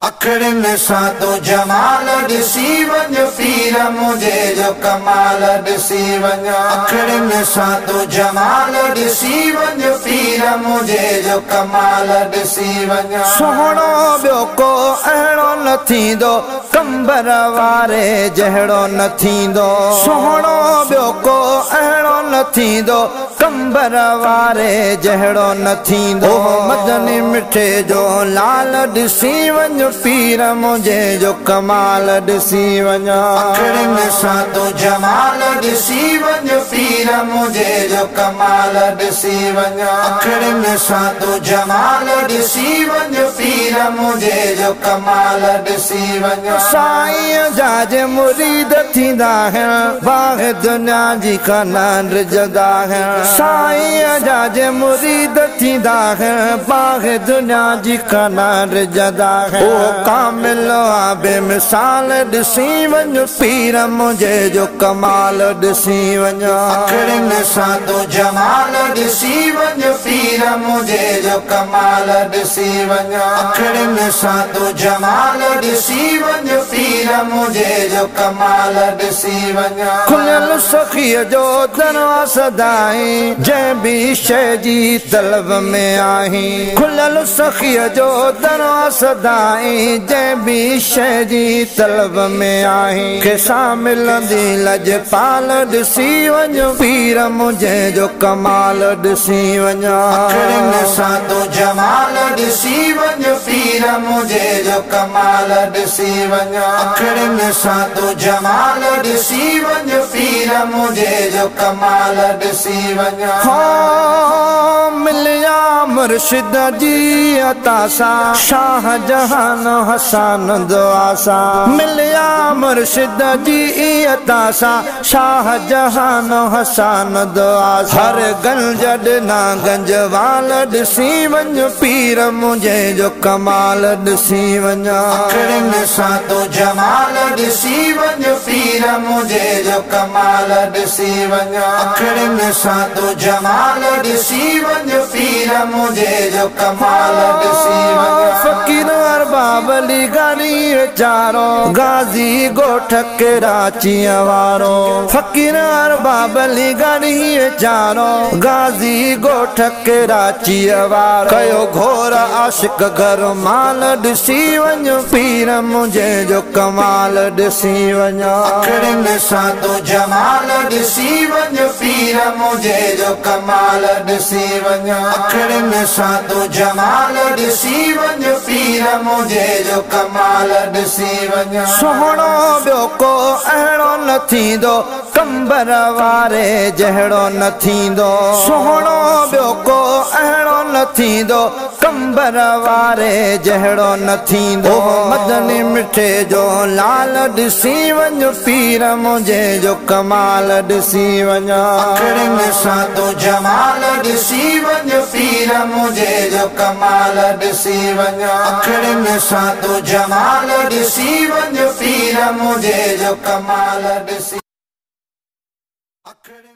अखड़नि सां तो जमाल ॾिसी वञ पीर मुंहिंजे जो कमाल ॾिसी वञ अखड़नि सां तो जमाल ॾिसी वञ पीर मुंहिंजे जो कमाल ॾिसी वञ सुहिणो ॿियो को अहिड़ो न थींदो कंबर वारे जहिड़ो न थींदो सुहिणो ॿियो को अहिड़ो न थींदो कंबर वारे जहिड़ो न थींदो मदनी मिठे जो लाल ॾिसी वञ पीर मुंहिंजे जो कमाल ॾिसी वञ अखड़नि सां तो जमाल ॾिसी वञ पीर मुंहिंजे जो कमाल ॾिसी वञ अखड़नि सां तो जमाल ॾिसी वञ पीर मुंहिंजे जो कमाल ॾिसी वञ साईं जा जे मुरीद थींदा आहिनि बाग़ दुनिया जी खाना रिझंदा आहिनि साईं जा जे मुरीद थींदा आहिनि बाग़ दुनिया जी खाना रिझंदा आहिनि कामिल बेमिसाल ॾिसी वञ पीर मुंहिंजे जो कमाल ॾिसी वञ अखड़नि सां तो जमाल ॾिसी वञ पीर मुंहिंजे जो कमाल ॾिसी वञ अखड़नि सां तो जमाल ॾिसी वञ पीर मुंहिंजे जो कमाल ॾिसी वञ खुलियल सखीअ जो दरवाज़ो दाई जंहिं बि शइ जी तलब में आहीं खुलियल सखीअ जो दरवाज़ो दाई जंहिं बि शइ जी तलब में आहीं कंहिंसां मिलंदी लजपाल ॾिसी वञ पीर मुंहिंजे जो कमाल ॾिसी वञ अखड़नि सां तो जमाल ॾिसी वञ पीर मुंहिंजे जो कमाल ॾिसी वञ अखड़नि सां तो जमाल ॾिसी वञ पीर मुंहिंजे जो कमाल ॾिसी वञ मिलिया मुर्शिद जी अता सां शाह जहान हसन दुआ सां मिलिया मुर्शिद जी अता सां शाह जहान हसन दुआ सां हर गंज ॾिना गंजवाल ॾिसी वञ पीर मुंहिंजे जो कमाल ॾिसी वञ अखड़नि सां तो जमाल ॾिसी वञ पीर मुंहिंजे जो कमाल ॾिसी वञ अखड़नि सां तो जमाल ॾिसी वञ पीर मुंहिंजे जो कमाल ॾिसी वञ फ़कीर अरबाब अली गाड़ी वीचारो गाज़ी ॻोठ कराचीअ वारो फ़कीर अरबाब अली गाड़ी वीचारो गाज़ी ॻोठ कराचीअ वारो कयो घोर आशिक घर माल ॾिसी वञ पीर मुंहिंजे जो कमाल ॾिसी वञ अखड़नि सां तो जमाल ॾिसी वञ पीर मुंहिंजे जो कमाल ॾिसी वञ अखड़नि सां तो जमाल ॾिसी वञ पीर मुंहिंजे जो कमाल ॾिसी वञ सुहिणो ॿियो को अहिड़ो न थींदो कंबर वारे जहिड़ो न थींदो सुहिणो ॿियो को अहिड़ो न थींदो कंबर वारे जहिड़ो न थींदो मदनी मिठे जो लाल ॾिसी वञ पीर मुंहिंजे जो कमाल ॾिसी वञ अखड़नि सां तो जमाल ॾिसी वञ पीर मुंहिंजे जो कमाल ॾिसी वञ अखड़नि सां तो जमाल ॾिसी वञ पीर मुंहिंजे जो कमाल ॾिसी